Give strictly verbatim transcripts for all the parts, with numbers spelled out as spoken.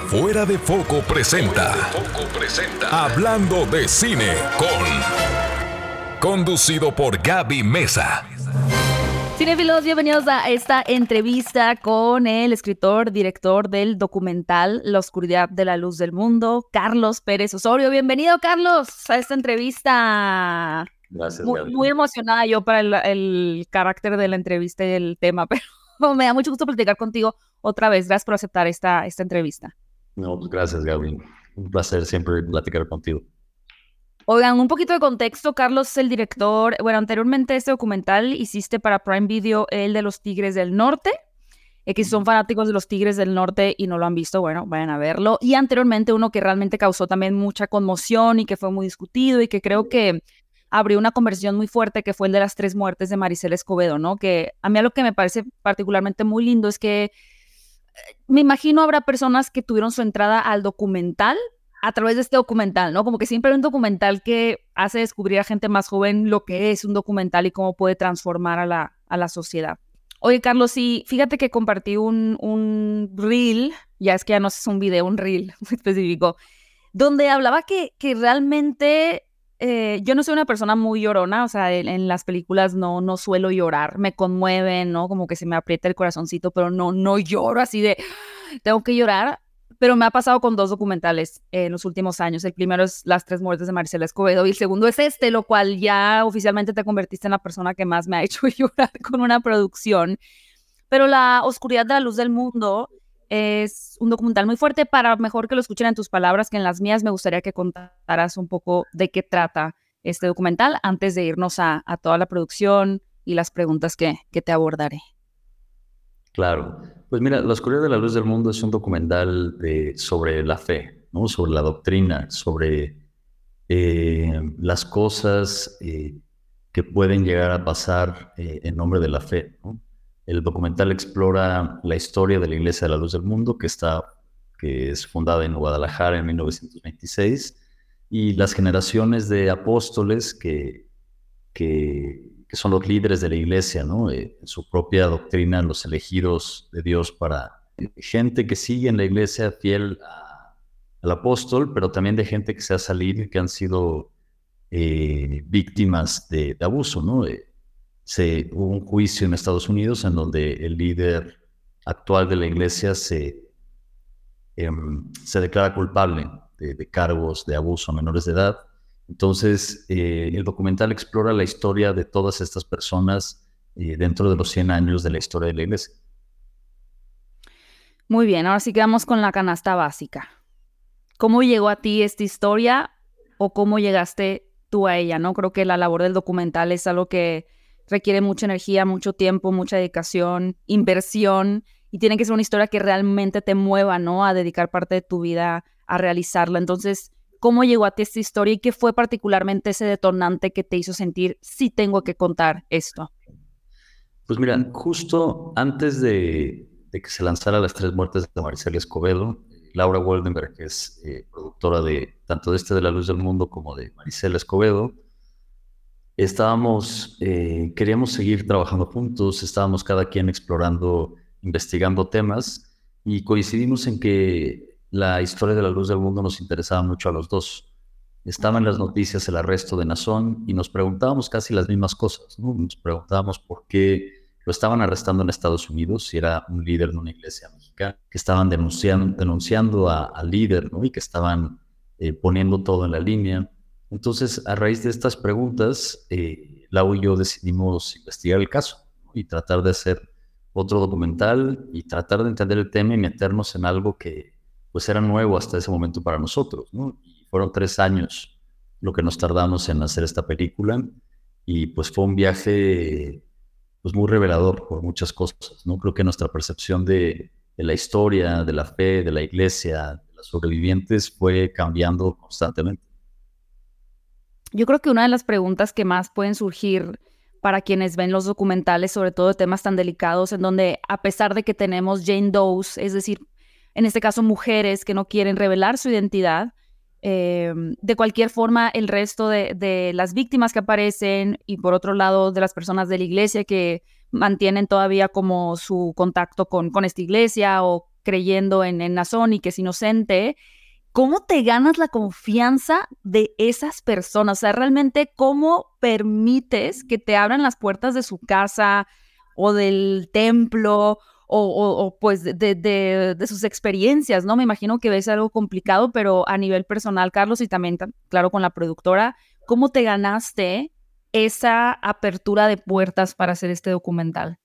Fuera de Foco presenta, Hablando de Cine con... Conducido por Gaby Mesa. Cinéfilos, bienvenidos a esta entrevista con el escritor, director del documental La Oscuridad de la Luz del Mundo, Carlos Pérez Osorio. Bienvenido, Carlos, a esta entrevista. Gracias, Muy, Gaby. muy emocionada yo para el, el carácter de la entrevista y el tema, pero me da mucho gusto platicar contigo otra vez. Gracias por aceptar esta, esta entrevista. No, pues gracias, Gaby. Un placer siempre platicar contigo. Oigan, un poquito de contexto. Carlos es el director. Bueno, anteriormente este documental hiciste para Prime Video el de los Tigres del Norte. Eh, que si son fanáticos de los Tigres del Norte y no lo han visto, bueno, vayan a verlo. Y anteriormente uno que realmente causó también mucha conmoción y que fue muy discutido y que creo que abrió una conversación muy fuerte, que fue el de las tres muertes de Maricela Escobedo, ¿no? Que a mí lo que me parece particularmente muy lindo es que me imagino habrá personas que tuvieron su entrada al documental a través de este documental, ¿no? Como que siempre hay un documental que hace descubrir a gente más joven lo que es un documental y cómo puede transformar a la, a la sociedad. Oye, Carlos, sí, fíjate que compartí un, un reel, ya es que ya no es un video, un reel muy específico, donde hablaba que, que realmente eh, yo no soy una persona muy llorona, o sea, en, en las películas no, no suelo llorar, me conmueven, ¿no? Como que se me aprieta el corazoncito, pero no, no lloro así de, tengo que llorar. Pero me ha pasado con dos documentales en los últimos años. El primero es Las tres muertes de Maricela Escobedo y el segundo es este, lo cual ya oficialmente te convertiste en la persona que más me ha hecho llorar con una producción. Pero La Oscuridad de la Luz del Mundo es un documental muy fuerte. Para mejor que lo escuchen en tus palabras que en las mías, me gustaría que contaras un poco de qué trata este documental antes de irnos a, a toda la producción y las preguntas que, que te abordaré. Claro. Pues mira, La Oscuridad de la Luz del Mundo es un documental de, sobre la fe, ¿no? Sobre la doctrina, sobre eh, las cosas eh, que pueden llegar a pasar eh, en nombre de la fe, ¿no? El documental explora la historia de la Iglesia de la Luz del Mundo, que, está, que es fundada en Guadalajara en mil novecientos veintiséis, y las generaciones de apóstoles que... que que son los líderes de la iglesia, ¿no? Eh, en su propia doctrina, los elegidos de Dios para eh, gente que sigue en la iglesia fiel a, al apóstol, pero también de gente que se ha salido y que han sido eh, víctimas de, de abuso, ¿no? Eh, se, hubo un juicio en Estados Unidos en donde el líder actual de la iglesia se, eh, se declara culpable de, de cargos de abuso a menores de edad. Entonces, eh, el documental explora la historia de todas estas personas eh, dentro de los cien años de la historia de la iglesia. Muy bien, ahora sí quedamos con la canasta básica. ¿Cómo llegó a ti esta historia o cómo llegaste tú a ella? ¿No? Creo que la labor del documental es algo que requiere mucha energía, mucho tiempo, mucha dedicación, inversión, y tiene que ser una historia que realmente te mueva, ¿no? A dedicar parte de tu vida a realizarla. Entonces, ¿cómo llegó a ti esta historia y qué fue particularmente ese detonante que te hizo sentir, sí tengo que contar esto? Pues mira, justo antes de, de que se lanzara Las tres muertes de Maricela Escobedo, Laura Waldenberg, que es eh, productora de tanto de este de La Luz del Mundo como de Maricela Escobedo, estábamos, eh, queríamos seguir trabajando juntos, estábamos cada quien explorando, investigando temas y coincidimos en que la historia de La Luz del Mundo nos interesaba mucho a los dos. Estaba en las noticias el arresto de Nazón y nos preguntábamos casi las mismas cosas, ¿no? Nos preguntábamos por qué lo estaban arrestando en Estados Unidos, si era un líder de una iglesia mexicana, que estaban denunciando, denunciando a- al líder, ¿no? Y que estaban eh, poniendo todo en la línea. Entonces, a raíz de estas preguntas, eh, Lau y yo decidimos investigar el caso, ¿no? Y tratar de hacer otro documental y tratar de entender el tema y meternos en algo que pues era nuevo hasta ese momento para nosotros, ¿no? Y fueron tres años lo que nos tardamos en hacer esta película y pues fue un viaje pues muy revelador por muchas cosas, ¿no? Creo que nuestra percepción de, de la historia, de la fe, de la iglesia, de los sobrevivientes fue cambiando constantemente. Yo creo que una de las preguntas que más pueden surgir para quienes ven los documentales, sobre todo de temas tan delicados, en donde a pesar de que tenemos Jane Does, es decir, en este caso mujeres que no quieren revelar su identidad, eh, de cualquier forma el resto de, de las víctimas que aparecen y por otro lado de las personas de la iglesia que mantienen todavía como su contacto con, con esta iglesia o creyendo en, en Nazón y que es inocente. ¿Cómo te ganas la confianza de esas personas? O sea, realmente, ¿cómo permites que te abran las puertas de su casa o del templo o, o, o pues de, de, de sus experiencias, ¿no? Me imagino que es algo complicado, pero a nivel personal, Carlos, y también, claro, con la productora, ¿cómo te ganaste esa apertura de puertas para hacer este documental?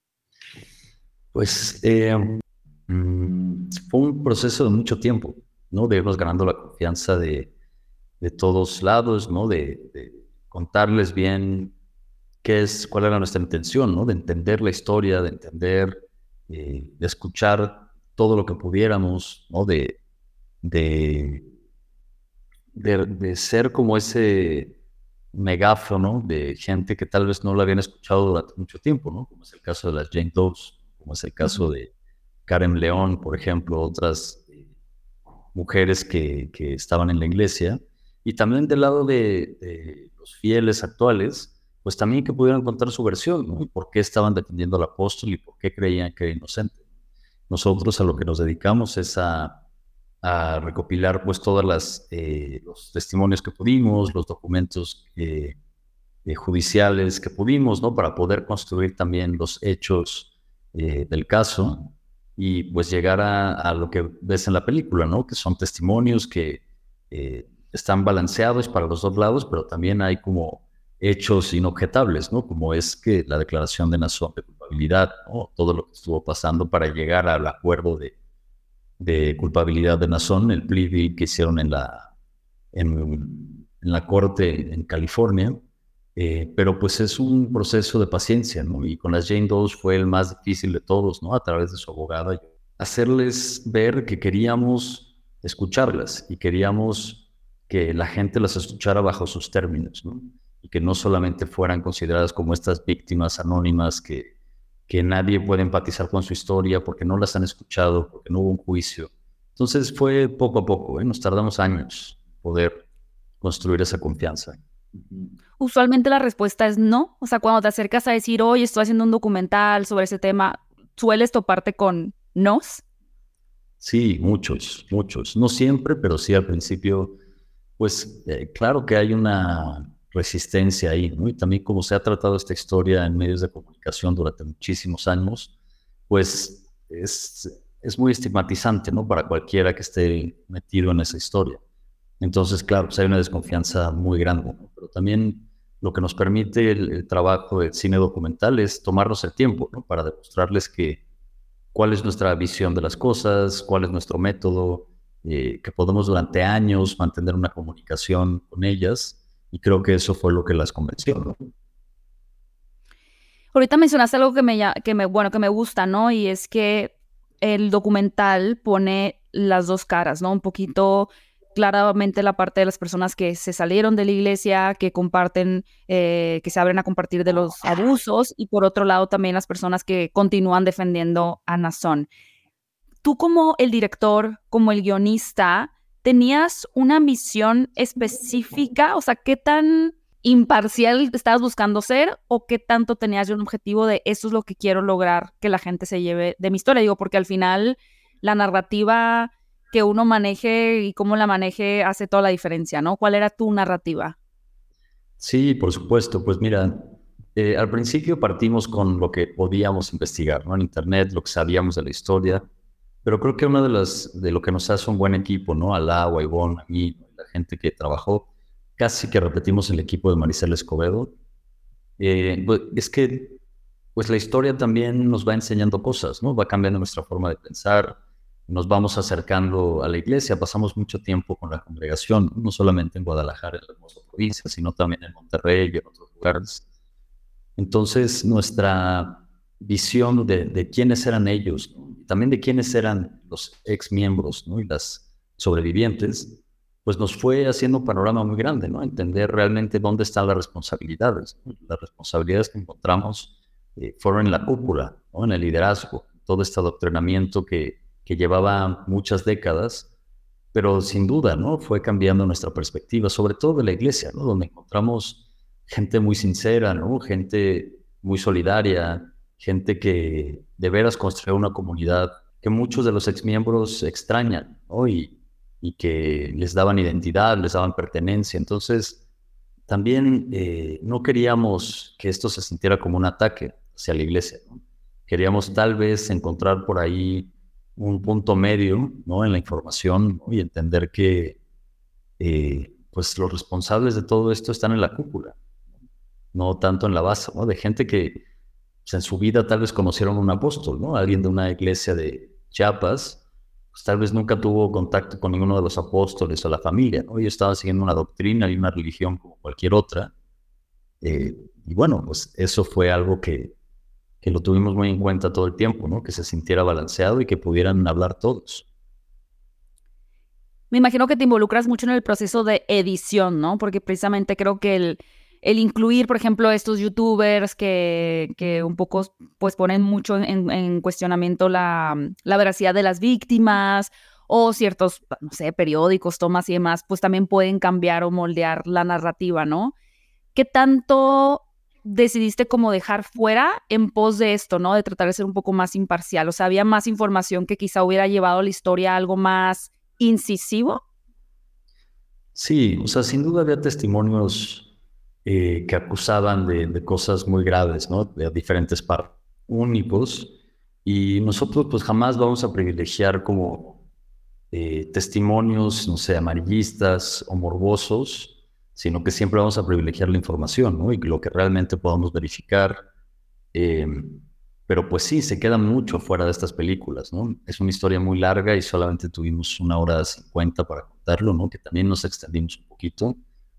Pues eh, mm, fue un proceso de mucho tiempo, ¿no? De irnos ganando la confianza de, de todos lados, ¿no? De, de contarles bien qué es, cuál era nuestra intención, ¿no? De entender la historia, de entender, eh, de escuchar todo lo que pudiéramos, ¿no? De, de, de, de ser como ese megáfono de gente que tal vez no lo habían escuchado durante mucho tiempo, ¿no? Como es el caso de las Jane Does, como es el caso de Karen León, por ejemplo, otras eh, mujeres que, que estaban en la iglesia, y también del lado de, de los fieles actuales, pues también que pudieran contar su versión, ¿no? Y por qué estaban defendiendo al apóstol y por qué creían que era inocente. Nosotros a lo que nos dedicamos es a, a recopilar pues todas las eh, los testimonios que pudimos, los documentos eh, eh, judiciales que pudimos, ¿no? Para poder construir también los hechos eh, del caso y pues llegar a, a lo que ves en la película, ¿no? Que son testimonios que eh, están balanceados para los dos lados, pero también hay como hechos inobjetables, ¿no? Como es que la declaración de Nazón de culpabilidad, ¿no? Todo lo que estuvo pasando para llegar al acuerdo de, de culpabilidad de Nazón, el plea deal que hicieron en la, en, en la corte en California. Eh, pero pues es un proceso de paciencia, ¿no? Y con las Jane Does fue el más difícil de todos, ¿no? A través de su abogada, hacerles ver que queríamos escucharlas y queríamos que la gente las escuchara bajo sus términos, ¿no? Y que no solamente fueran consideradas como estas víctimas anónimas que, que nadie puede empatizar con su historia porque no las han escuchado, porque no hubo un juicio. Entonces fue poco a poco, ¿eh? Nos tardamos años en poder construir esa confianza. Usualmente la respuesta es no. O sea, cuando te acercas a decir, oye, estoy haciendo un documental sobre ese tema, ¿sueles toparte con nos? Sí, muchos, muchos. No siempre, pero sí al principio, pues eh, claro que hay una resistencia ahí, ¿no? Y también como se ha tratado esta historia en medios de comunicación durante muchísimos años, pues es, es muy estigmatizante, ¿no? Para cualquiera que esté metido en esa historia. Entonces, claro, pues hay una desconfianza muy grande, ¿no? Pero también lo que nos permite el, el trabajo del cine documental es tomarnos el tiempo, ¿no? Para demostrarles que cuál es nuestra visión de las cosas, cuál es nuestro método, eh, que podemos durante años mantener una comunicación con ellas, y creo que eso fue lo que las convenció, ¿no? Ahorita mencionaste algo que me, que me, bueno, que me gusta, ¿no? Y es que el documental pone las dos caras, ¿no? Un poquito claramente la parte de las personas que se salieron de la iglesia, que comparten, eh, que se abren a compartir de los abusos, y por otro lado también las personas que continúan defendiendo a Nazón. Tú como el director, como el guionista, ¿tenías una misión específica? O sea, ¿qué tan imparcial estabas buscando ser o qué tanto tenías un objetivo de eso es lo que quiero lograr que la gente se lleve de mi historia? Digo, porque al final la narrativa que uno maneje y cómo la maneje hace toda la diferencia, ¿no? ¿Cuál era tu narrativa? Sí, por supuesto. Pues mira, eh, al principio partimos con lo que podíamos investigar, ¿no? En internet, lo que sabíamos de la historia, pero creo que una de las, de lo que nos hace un buen equipo, ¿no? Al agua, a Ivonne, a mí, la gente que trabajó, casi que repetimos el equipo de Maricela Escobedo, eh, pues, es que pues la historia también nos va enseñando cosas, ¿no? Va cambiando nuestra forma de pensar, nos vamos acercando a la iglesia, pasamos mucho tiempo con la congregación, no solamente en Guadalajara, en la hermosa provincia, sino también en Monterrey y en otros lugares. Entonces, nuestra visión de, de quiénes eran ellos, ¿no? Y también de quiénes eran los ex miembros, ¿no? Y las sobrevivientes, pues nos fue haciendo un panorama muy grande, ¿no? Entender realmente dónde están las responsabilidades, ¿no? Las responsabilidades que encontramos eh, fueron en la cúpula, ¿no? En el liderazgo, todo este adoctrinamiento que, que llevaba muchas décadas, pero sin duda, ¿no? Fue cambiando nuestra perspectiva, sobre todo de la iglesia, ¿no? Donde encontramos gente muy sincera, ¿no? Gente muy solidaria, gente que de veras construyó una comunidad que muchos de los exmiembros extrañan, ¿no? Y, y que les daban identidad, les daban pertenencia. Entonces, también eh, no queríamos que esto se sintiera como un ataque hacia la iglesia, ¿no? Queríamos tal vez encontrar por ahí un punto medio, ¿no?, en la información, ¿no?, y entender que eh, pues los responsables de todo esto están en la cúpula, no tanto en la base, ¿no? De gente que pues, en su vida tal vez conocieron a un apóstol, ¿no? Alguien de una iglesia de Chiapas, pues tal vez nunca tuvo contacto con ninguno de los apóstoles o la familia, ¿no? Ellos estaban siguiendo una doctrina y una religión como cualquier otra. Eh, y bueno, pues eso fue algo que, que lo tuvimos muy en cuenta todo el tiempo, ¿no? Que se sintiera balanceado y que pudieran hablar todos. Me imagino que te involucras mucho en el proceso de edición, ¿no? Porque precisamente creo que el, el incluir, por ejemplo, estos youtubers que, que un poco pues ponen mucho en, en cuestionamiento la, la veracidad de las víctimas o ciertos, no sé, periódicos, tomas y demás, pues también pueden cambiar o moldear la narrativa, ¿no? ¿Qué tanto decidiste como dejar fuera en pos de esto, ¿no? De tratar de ser un poco más imparcial. O sea, había más información que quizá hubiera llevado la historia a algo más incisivo. Sí, o sea, sin duda había testimonios eh, que acusaban de, de cosas muy graves, ¿no? De diferentes partes, únicos, y nosotros pues jamás vamos a privilegiar como eh, testimonios, no sé, amarillistas o morbosos, sino que siempre vamos a privilegiar la información, ¿no? Y lo que realmente podamos verificar. Eh, pero pues sí, se queda mucho fuera de estas películas, ¿no? Es una historia muy larga y solamente tuvimos una hora cincuenta para contarlo, ¿no? Que también nos extendimos un poquito.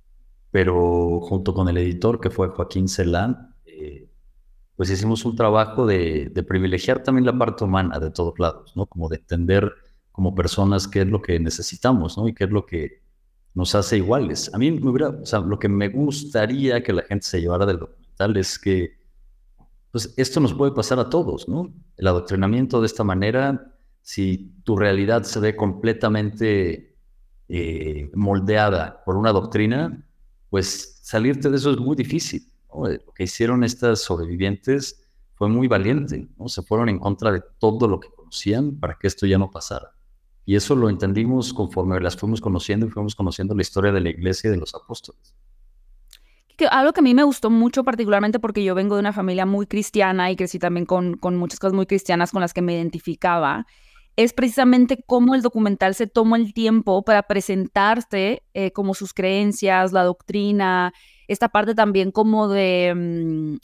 Pero junto con el editor, que fue Joaquín Celán, eh, pues hicimos un trabajo de, de privilegiar también la parte humana de todos lados, ¿no? Como de entender como personas qué es lo que necesitamos, ¿no? Y qué es lo que nos hace iguales. A mí me hubiera, o sea, lo que me gustaría que la gente se llevara del documental es que, pues, esto nos puede pasar a todos, ¿no? El adoctrinamiento de esta manera, si tu realidad se ve completamente eh, moldeada por una doctrina, pues salirte de eso es muy difícil, ¿no? Lo que hicieron estas sobrevivientes fue muy valiente, ¿no? Se fueron en contra de todo lo que conocían para que esto ya no pasara. Y eso lo entendimos conforme las fuimos conociendo y fuimos conociendo la historia de la iglesia y de los apóstoles. Que algo que a mí me gustó mucho, particularmente porque yo vengo de una familia muy cristiana y crecí también con, con muchas cosas muy cristianas con las que me identificaba, es precisamente cómo el documental se tomó el tiempo para presentarte eh, como sus creencias, la doctrina, esta parte también como de, mm,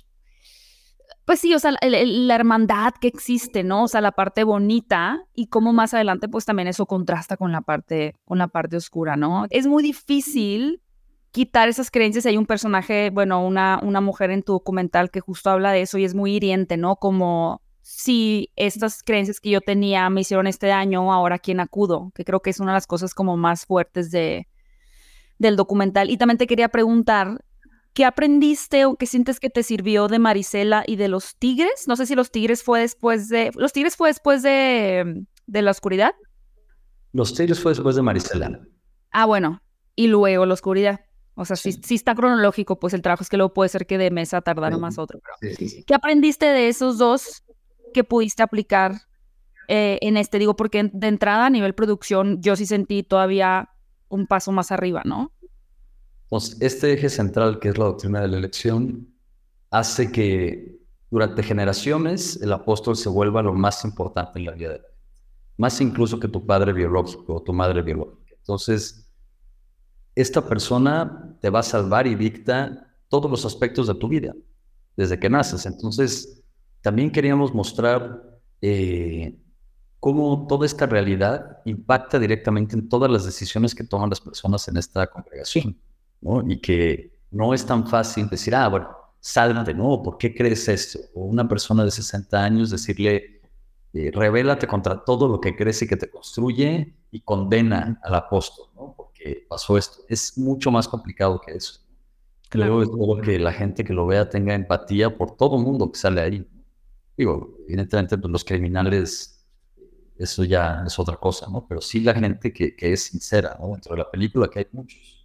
pues sí, o sea, el- el- la hermandad que existe, ¿no? O sea, la parte bonita y cómo más adelante pues también eso contrasta con la parte, con la parte oscura, ¿no? Es muy difícil quitar esas creencias. Hay un personaje, bueno, una, una mujer en tu documental que justo habla de eso y es muy hiriente, ¿no? Como si estas creencias que yo tenía me hicieron este daño, ahora ¿a quién acudo? Que creo que es una de las cosas como más fuertes de, del documental. Y también te quería preguntar, ¿qué aprendiste o qué sientes que te sirvió de Marisela y de los tigres? No sé si los tigres fue después de... ¿Los tigres fue después de, de la oscuridad? Los Tigres fue después de Marisela. Ah, bueno. Y luego la oscuridad. O sea, sí, Sí. sí está cronológico, pues el trabajo es que luego puede ser que de Mesa tardara más otro. Sí, sí, sí. ¿Qué aprendiste de esos dos que pudiste aplicar eh, en este? Digo, porque de entrada a nivel producción yo sí sentí todavía un paso más arriba, ¿no? Entonces, este eje central, que es la doctrina de la elección, hace que durante generaciones el apóstol se vuelva lo más importante en la vida de la gente, más incluso que tu padre biológico o tu madre biológica. Entonces, esta persona te va a salvar y dicta todos los aspectos de tu vida, desde que naces. Entonces, también queríamos mostrar eh, cómo toda esta realidad impacta directamente en todas las decisiones que toman las personas en esta congregación, ¿no? Y que no es tan fácil decir, ah, bueno, sálvate, ¿no? ¿Por qué crees esto? O una persona de sesenta años decirle, eh, rebélate contra todo lo que crees y que te construye y condena al apóstol, ¿no? Porque pasó esto. Es mucho más complicado que eso. Claro. Luego espero que la gente que lo vea tenga empatía por todo el mundo que sale ahí. Digo, evidentemente pues, los criminales, eso ya es otra cosa, ¿no? Pero sí la gente que, que es sincera, ¿no? Dentro de la película que hay muchos,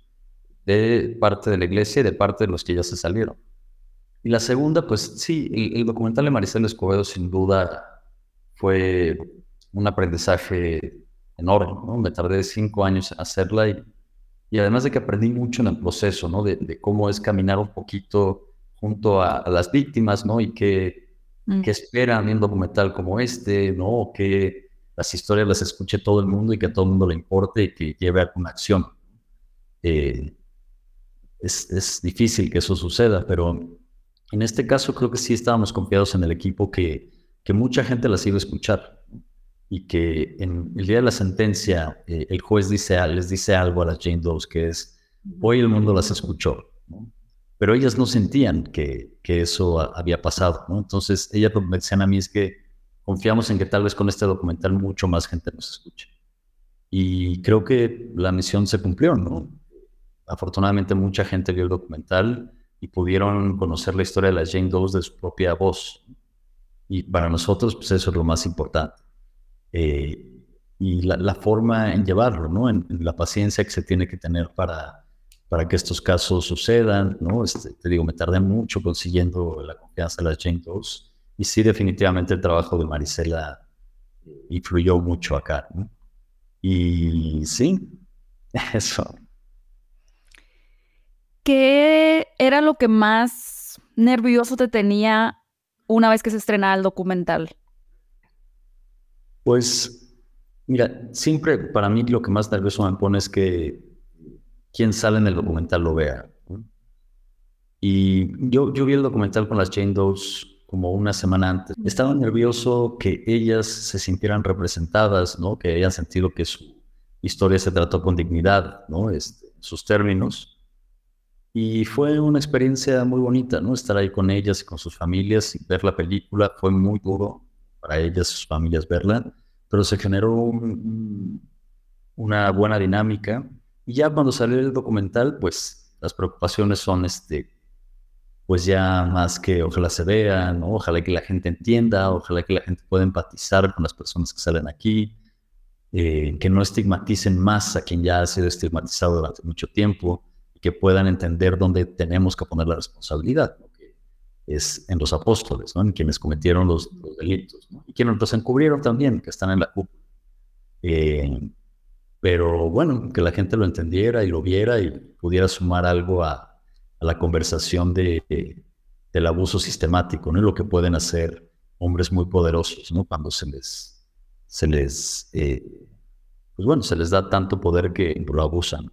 de parte de la iglesia y de parte de los que ya se salieron. Y la segunda, pues sí, el, el documental de Marisela Escobedo sin duda fue un aprendizaje enorme, ¿no? Me tardé cinco años en hacerla y, y además de que aprendí mucho en el proceso, ¿no? De, de cómo es caminar un poquito junto a, a las víctimas, ¿no? Y qué, Mm. qué esperan en un documental como este, ¿no? O que las historias las escuche todo el mundo y que a todo el mundo le importe y que lleve alguna acción. Eh, es, es difícil que eso suceda, pero en este caso creo que sí estábamos confiados en el equipo que, que mucha gente las iba a escuchar, ¿no? Y que en el día de la sentencia eh, el juez dice, les dice algo a las Jane Does que es, hoy el mundo las escuchó, ¿no? Pero ellas no sentían que, que eso a, había pasado, ¿no? Entonces ellas lo que me decían a mí es que confiamos en que tal vez con este documental mucho más gente nos escuche. Y creo que la misión se cumplió, ¿no? Afortunadamente mucha gente vio el documental y pudieron conocer la historia de las Jane Does de su propia voz. Y para nosotros, pues eso es lo más importante. Eh, y la, la forma en llevarlo, ¿no? En, en la paciencia que se tiene que tener para, para que estos casos sucedan, ¿no? Este, te digo, me tardé mucho consiguiendo la confianza de las Jane Does. Y sí, definitivamente el trabajo de Marisela influyó mucho acá, ¿no? Y sí, eso. ¿Qué era lo que más nervioso te tenía una vez que se estrenaba el documental? Pues, mira, siempre para mí lo que más nervioso me pone es que quien sale en el documental lo vea, ¿no? Y yo, yo vi el documental con las Jane Does como una semana antes. Estaba nervioso que ellas se sintieran representadas, ¿no? Que hayan sentido que su historia se trató con dignidad, ¿no? Este, sus términos. Y fue una experiencia muy bonita, ¿no? Estar ahí con ellas y con sus familias y ver la película. Fue muy duro para ellas y sus familias verla, pero se generó un, una buena dinámica. Y ya cuando salió el documental, pues las preocupaciones son, este, pues ya más que ojalá se vean, ¿no? Ojalá que la gente entienda, ojalá que la gente pueda empatizar con las personas que salen aquí, eh, que no estigmaticen más a quien ya ha sido estigmatizado durante mucho tiempo, y que puedan entender dónde tenemos que poner la responsabilidad, ¿no? Que es en los apóstoles, ¿no? En quienes cometieron los, los delitos, ¿no? Y quienes los encubrieron también, que están en la cúpula. Eh, pero bueno, que la gente lo entendiera y lo viera y pudiera sumar algo a, a la conversación de, de, del abuso sistemático, ¿no? Y lo que pueden hacer hombres muy poderosos, ¿no? Cuando se les, se les, eh, pues bueno, se les da tanto poder que lo abusan.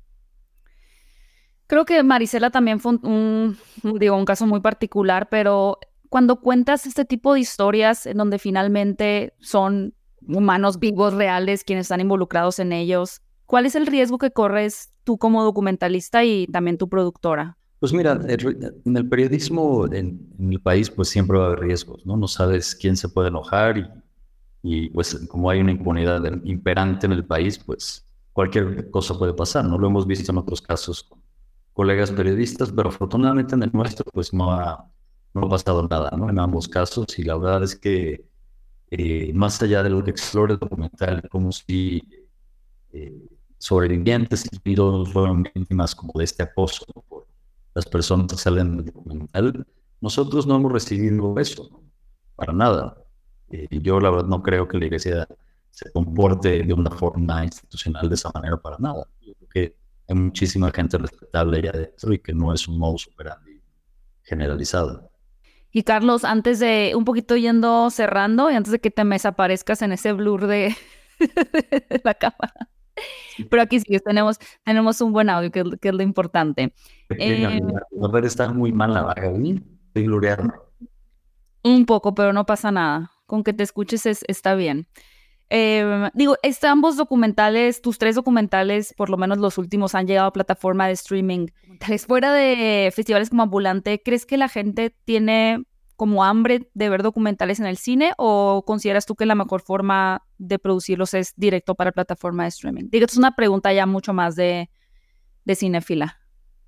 Creo que Marisela también fue un, un, digo, un caso muy particular, pero cuando cuentas este tipo de historias en donde finalmente son humanos vivos, reales, quienes están involucrados en ellos, ¿cuál es el riesgo que corres tú como documentalista y también tu productora? Pues mira, en el periodismo en, en el país pues siempre va a haber riesgos, ¿no? No sabes quién se puede enojar y, y pues como hay una impunidad imperante en el país, pues cualquier cosa puede pasar, ¿no? Lo hemos visto en otros casos con colegas periodistas, pero afortunadamente en el nuestro pues no ha, no ha pasado nada, ¿no? En ambos casos, y la verdad es que eh, más allá de lo que explora el documental, como si eh, sobrevivientes y todos fueron víctimas como de este acoso, ¿no? Por las personas que salen del documental, nosotros no hemos recibido eso, ¿no? Para nada. Eh, yo la verdad no creo que la iglesia se comporte de una forma institucional de esa manera para nada. Yo creo que hay muchísima gente respetable allá adentro y que no es un modus operandi generalizado. Y Carlos, antes de un poquito yendo cerrando y antes de que te me desaparezcas en ese blur de, de la cámara, pero aquí sí tenemos, tenemos un buen audio, que, que es lo importante. Eh, la verdad está muy mal la vaga, ¿sí? Estoy gloriando. Un poco, pero no pasa nada. Con que te escuches es, está bien. Eh, digo, este, ambos documentales, tus tres documentales, por lo menos los últimos, han llegado a plataforma de streaming. Fuera de festivales como Ambulante, ¿crees que la gente tiene como hambre de ver documentales en el cine o consideras tú que la mejor forma de producirlos es directo para plataforma de streaming? Digo, es una pregunta ya mucho más de, de cinéfila.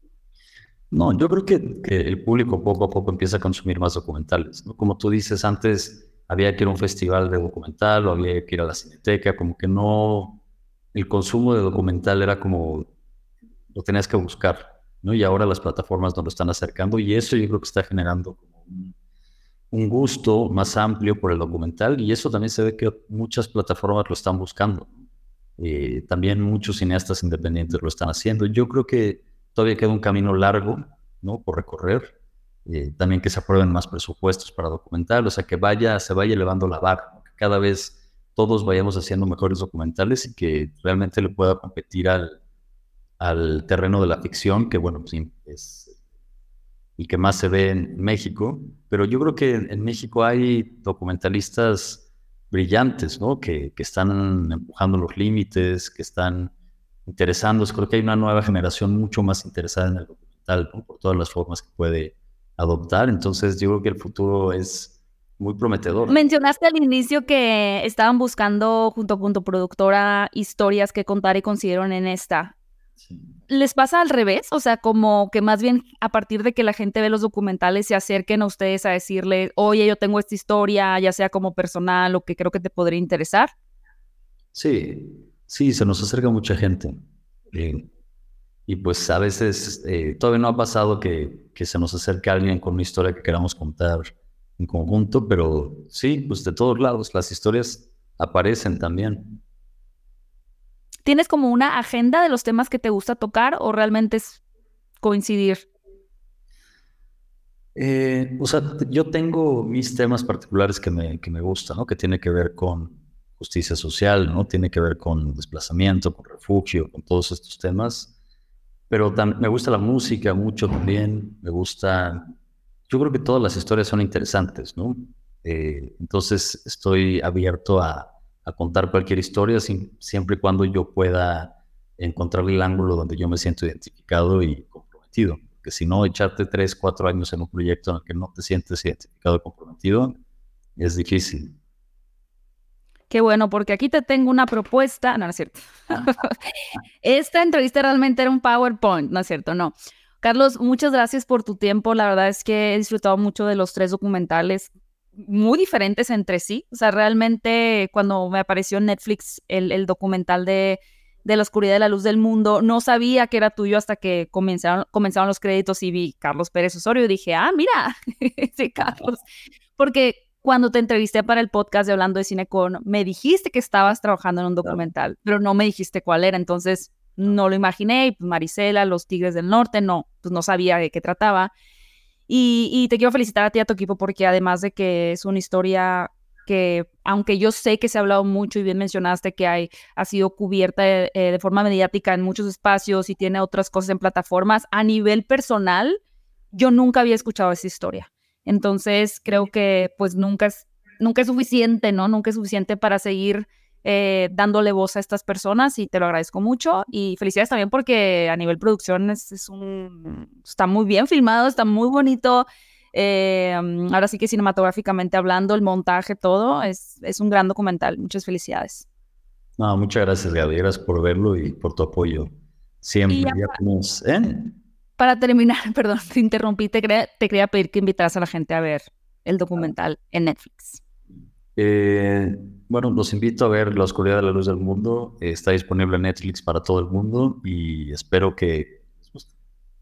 No, yo creo que, que el público poco a poco empieza a consumir más documentales, ¿no? Como tú dices, antes había que ir a un festival de documental o había que ir a la cineteca, como que no, el consumo de documental era como, lo tenías que buscar, ¿no? Y ahora las plataformas nos lo están acercando y eso yo creo que está generando como un, un gusto más amplio por el documental y eso también se ve que muchas plataformas lo están buscando. Eh, también muchos cineastas independientes lo están haciendo. Yo creo que todavía queda un camino largo, ¿no?, por recorrer. Eh, también que se aprueben más presupuestos para documental, o sea, que vaya, se vaya elevando la barra, ¿no?, que cada vez todos vayamos haciendo mejores documentales y que realmente le pueda competir al, al terreno de la ficción, que bueno, sí, es el que más se ve en México, pero yo creo que en, en México hay documentalistas brillantes, ¿no?, que, que están empujando los límites, que están interesándose. Creo que hay una nueva generación mucho más interesada en el documental, ¿no?, por todas las formas que puede adoptar. Entonces yo creo que el futuro es muy prometedor. Mencionaste al inicio que estaban buscando junto con tu productora historias que contar y consiguieron en esta. Sí. ¿Les pasa al revés? O sea, como que más bien a partir de que la gente ve los documentales se acerquen a ustedes a decirles, oye, yo tengo esta historia, ya sea como personal o que creo que te podría interesar. Sí, sí, se nos acerca mucha gente. Eh, y pues a veces eh, todavía no ha pasado que, que se nos acerque alguien con una historia que queramos contar en conjunto, pero sí, pues de todos lados las historias aparecen también. ¿Tienes como una agenda de los temas que te gusta tocar o realmente es coincidir? Eh, o sea, yo tengo mis temas particulares que me, que me gustan, ¿no?, que tiene que ver con justicia social, ¿no?, tiene que ver con desplazamiento, con refugio, con todos estos temas. Pero tam- me gusta la música mucho también, me gusta... Yo creo que todas las historias son interesantes, ¿no? Eh, entonces estoy abierto a, a contar cualquier historia sin- siempre y cuando yo pueda encontrar el ángulo donde yo me siento identificado y comprometido. Porque si no, echarte tres, cuatro años en un proyecto en el que no te sientes identificado y comprometido es difícil. Qué bueno, porque aquí te tengo una propuesta. No, no es cierto. Esta entrevista realmente era un PowerPoint, ¿no es cierto? No. Carlos, muchas gracias por tu tiempo. La verdad es que he disfrutado mucho de los tres documentales, muy diferentes entre sí. O sea, realmente cuando me apareció en Netflix el, el documental de, de La oscuridad y la luz del mundo, no sabía que era tuyo hasta que comenzaron, comenzaron los créditos y vi Carlos Pérez Osorio y dije, ah, mira, ese Carlos. Porque cuando te entrevisté para el podcast de Hablando de Cine Con, me dijiste que estabas trabajando en un documental, pero no me dijiste cuál era, entonces no lo imaginé, y pues Marisela, Los Tigres del Norte, no, pues no sabía de qué trataba. Y, y te quiero felicitar a ti y a tu equipo porque además de que es una historia que, aunque yo sé que se ha hablado mucho y bien mencionaste que hay, ha sido cubierta eh, de forma mediática en muchos espacios y tiene otras cosas en plataformas, a nivel personal, yo nunca había escuchado esa historia. Entonces creo que pues nunca es, nunca es suficiente, ¿no? Nunca es suficiente para seguir eh, dándole voz a estas personas y te lo agradezco mucho y felicidades también porque a nivel producción es, es un, está muy bien filmado, está muy bonito, eh, ahora sí que cinematográficamente hablando, el montaje, todo, es, es un gran documental, muchas felicidades. No, muchas gracias, Gaby, gracias por verlo y por tu apoyo. Siempre, Y ya ya tenemos, ¿eh? para terminar, perdón, te interrumpí, te quería, te quería pedir que invitaras a la gente a ver el documental en Netflix. Eh, bueno, los invito a ver La oscuridad de la luz del mundo. Eh, está disponible en Netflix para todo el mundo y espero que les guste.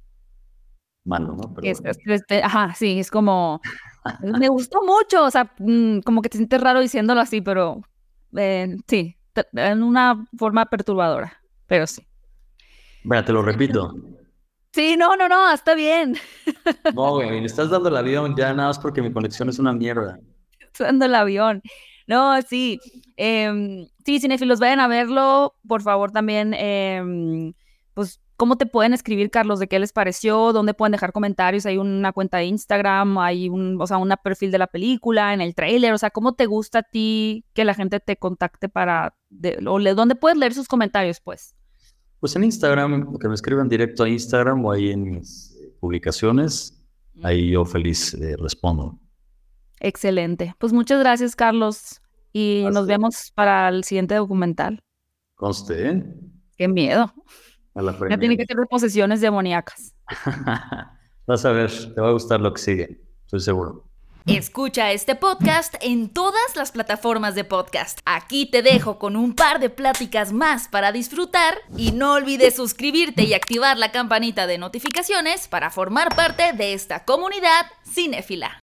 Malo, ¿no? Pero Es, bueno. es- es- ajá, sí, es como, me gustó mucho, o sea, mm, como que te sientes raro diciéndolo así, pero eh, sí, te- en una forma perturbadora, pero sí. Mira, te lo repito. Sí, no, no, no, está bien. No, güey, me estás dando el avión ya nada más porque mi conexión es una mierda. Usando el avión. No, sí. em, sí, cinéfilos, vayan a verlo. Por favor, también, em, pues, ¿cómo te pueden escribir, Carlos? ¿De qué les pareció? ¿Dónde pueden dejar comentarios? Hay una cuenta de Instagram, hay un, o sea, un perfil de la película, en el tráiler. O sea, ¿cómo te gusta a ti que la gente te contacte para, de, o le, ¿dónde puedes leer sus comentarios, pues? Pues en Instagram, que me escriban directo a Instagram o ahí en mis eh, publicaciones, ahí yo feliz eh, respondo. Excelente. Pues muchas gracias, Carlos. Y nos Hasta- vemos para el siguiente documental. Conste, ¿eh? Qué miedo. A la Ya tiene que premiere. ser de posesiones demoníacas. Vas a ver, te va a gustar lo que sigue, estoy seguro. Escucha este podcast en todas las plataformas de podcast. Aquí te dejo con un par de pláticas más para disfrutar y no olvides suscribirte y activar la campanita de notificaciones para formar parte de esta comunidad cinéfila.